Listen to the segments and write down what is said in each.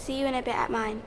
see you in a bit at mine.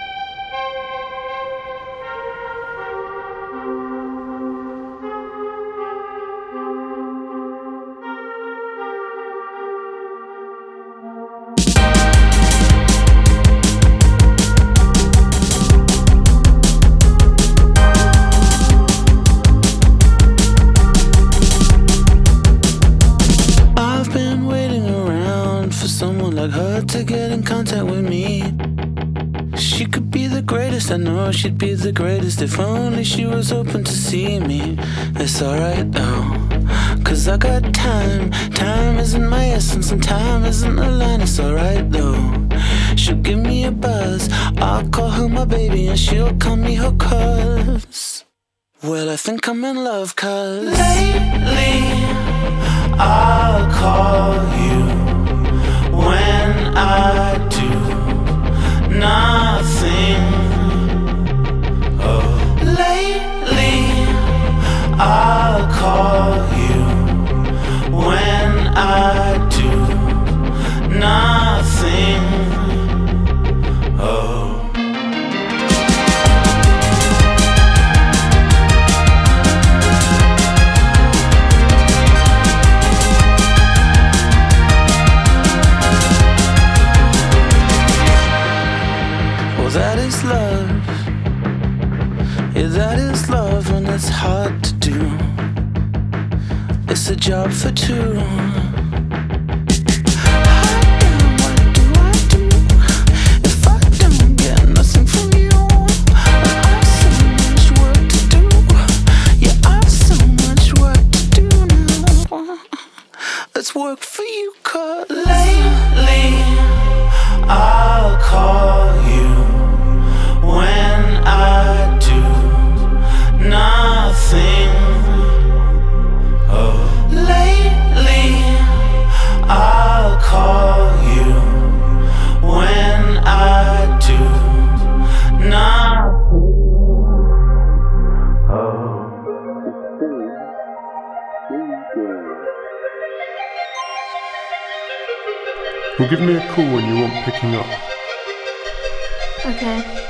Someone like her to get in contact with me. She could be the greatest, I know she'd be the greatest if only she was open to see me. It's alright though, cause I got time. Time isn't my essence and time isn't a line. It's alright though, she'll give me a buzz. I'll call her my baby and she'll call me her cuz. Well, I think I'm in love cuz lately I'll call you when I do nothing. Oh, lately I'll call you when I do nothing. Oh. That is love, yeah, that is love when it's hard to do. It's a job for two. What do I do if I don't get nothing from you? I've so much work to do, yeah, I've so much work to do now. Let's work for you, cause lately I'll call you when I do nothing. Oh, lately I'll call you when I do nothing. Oh. Well, give me a call when you want picking up. Okay.